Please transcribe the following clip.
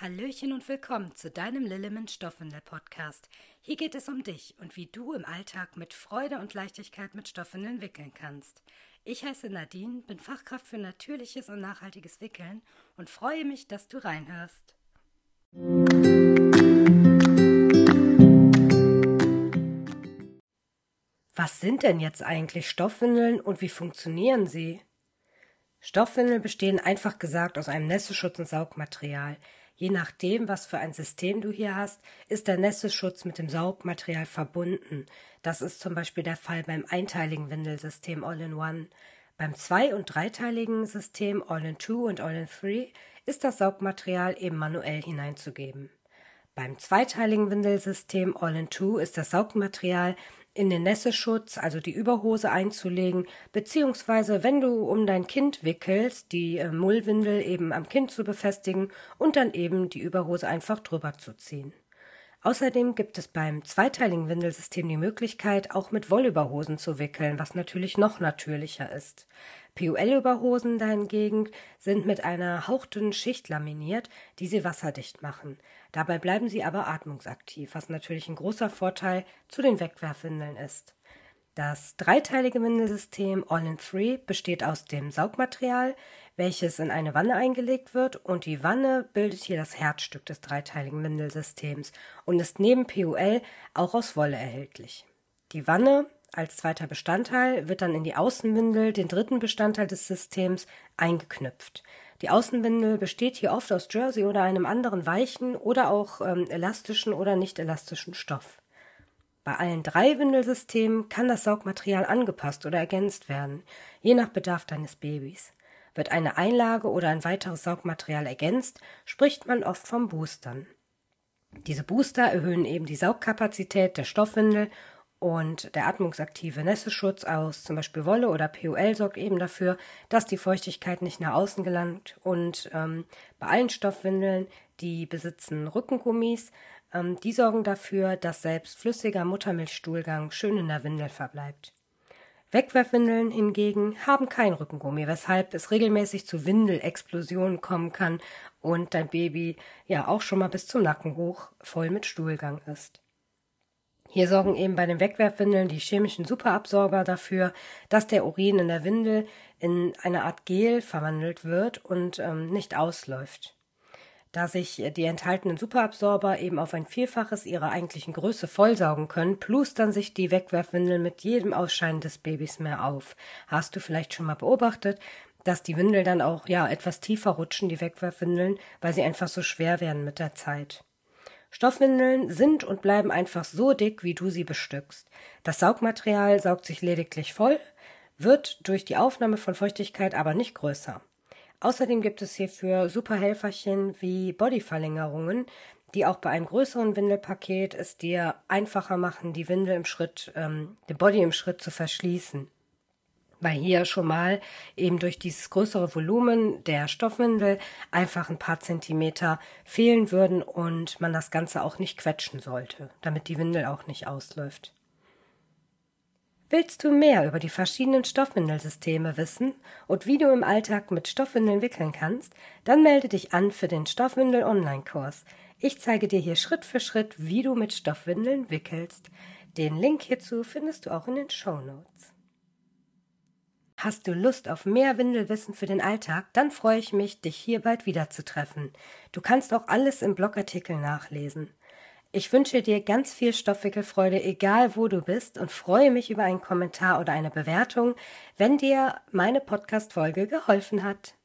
Hallöchen und willkommen zu deinem Lilleman Stoffwindel-Podcast. Hier geht es um dich und wie du im Alltag mit Freude und Leichtigkeit mit Stoffwindeln wickeln kannst. Ich heiße Nadine, bin Fachkraft für natürliches und nachhaltiges Wickeln und freue mich, dass du reinhörst. Was sind denn jetzt eigentlich Stoffwindeln und wie funktionieren sie? Stoffwindeln bestehen einfach gesagt aus einem Nässeschutz und Saugmaterial. Je nachdem, was für ein System du hier hast, ist der Nässeschutz mit dem Saugmaterial verbunden. Das ist zum Beispiel der Fall beim einteiligen Windelsystem All-in-One. Beim zwei- und dreiteiligen System All-in-Two und All-in-Three ist das Saugmaterial eben manuell hineinzugeben. Beim zweiteiligen Windelsystem All-in-Two ist das Saugmaterial in den Nässeschutz, also die Überhose einzulegen, beziehungsweise wenn du um dein Kind wickelst, die Mullwindel eben am Kind zu befestigen und dann eben die Überhose einfach drüber zu ziehen. Außerdem gibt es beim zweiteiligen Windelsystem die Möglichkeit, auch mit Wollüberhosen zu wickeln, was natürlich noch natürlicher ist. PUL-Überhosen dahingegen sind mit einer hauchdünnen Schicht laminiert, die sie wasserdicht machen. Dabei bleiben sie aber atmungsaktiv, was natürlich ein großer Vorteil zu den Wegwerfwindeln ist. Das dreiteilige Windelsystem All-in-Three besteht aus dem Saugmaterial, welches in eine Wanne eingelegt wird, und die Wanne bildet hier das Herzstück des dreiteiligen Windelsystems und ist neben PUL auch aus Wolle erhältlich. Die Wanne als zweiter Bestandteil wird dann in die Außenwindel, den dritten Bestandteil des Systems, eingeknüpft. Die Außenwindel besteht hier oft aus Jersey oder einem anderen weichen oder auch elastischen oder nicht elastischen Stoff. Bei allen drei Windelsystemen kann das Saugmaterial angepasst oder ergänzt werden, je nach Bedarf deines Babys. Wird eine Einlage oder ein weiteres Saugmaterial ergänzt, spricht man oft vom Boostern. Diese Booster erhöhen eben die Saugkapazität der Stoffwindel und der atmungsaktive Nässeschutz aus zum Beispiel Wolle oder PUL sorgt eben dafür, dass die Feuchtigkeit nicht nach außen gelangt. Und bei allen Stoffwindeln, die besitzen Rückengummis, die sorgen dafür, dass selbst flüssiger Muttermilchstuhlgang schön in der Windel verbleibt. Wegwerfwindeln hingegen haben kein Rückengummi, weshalb es regelmäßig zu Windelexplosionen kommen kann und dein Baby ja auch schon mal bis zum Nacken hoch voll mit Stuhlgang ist. Hier sorgen eben bei den Wegwerfwindeln die chemischen Superabsorber dafür, dass der Urin in der Windel in eine Art Gel verwandelt wird und nicht ausläuft. Da sich die enthaltenen Superabsorber eben auf ein Vielfaches ihrer eigentlichen Größe vollsaugen können, plustern sich die Wegwerfwindeln mit jedem Ausscheiden des Babys mehr auf. Hast du vielleicht schon mal beobachtet, dass die Windel dann auch etwas tiefer rutschen, die Wegwerfwindeln, weil sie einfach so schwer werden mit der Zeit. Stoffwindeln sind und bleiben einfach so dick, wie du sie bestückst. Das Saugmaterial saugt sich lediglich voll, wird durch die Aufnahme von Feuchtigkeit aber nicht größer. Außerdem gibt es hierfür super Helferchen wie Bodyverlängerungen, die auch bei einem größeren Windelpaket es dir einfacher machen, die Windel den Body im Schritt zu verschließen. Weil hier schon mal eben durch dieses größere Volumen der Stoffwindel einfach ein paar Zentimeter fehlen würden und man das Ganze auch nicht quetschen sollte, damit die Windel auch nicht ausläuft. Willst du mehr über die verschiedenen Stoffwindelsysteme wissen und wie du im Alltag mit Stoffwindeln wickeln kannst, dann melde dich an für den Stoffwindel-Online-Kurs. Ich zeige dir hier Schritt für Schritt, wie du mit Stoffwindeln wickelst. Den Link hierzu findest du auch in den Shownotes. Hast du Lust auf mehr Windelwissen für den Alltag? Dann freue ich mich, dich hier bald wieder zu treffen. Du kannst auch alles im Blogartikel nachlesen. Ich wünsche dir ganz viel Stoffwickelfreude, egal wo du bist, und freue mich über einen Kommentar oder eine Bewertung, wenn dir meine Podcast-Folge geholfen hat.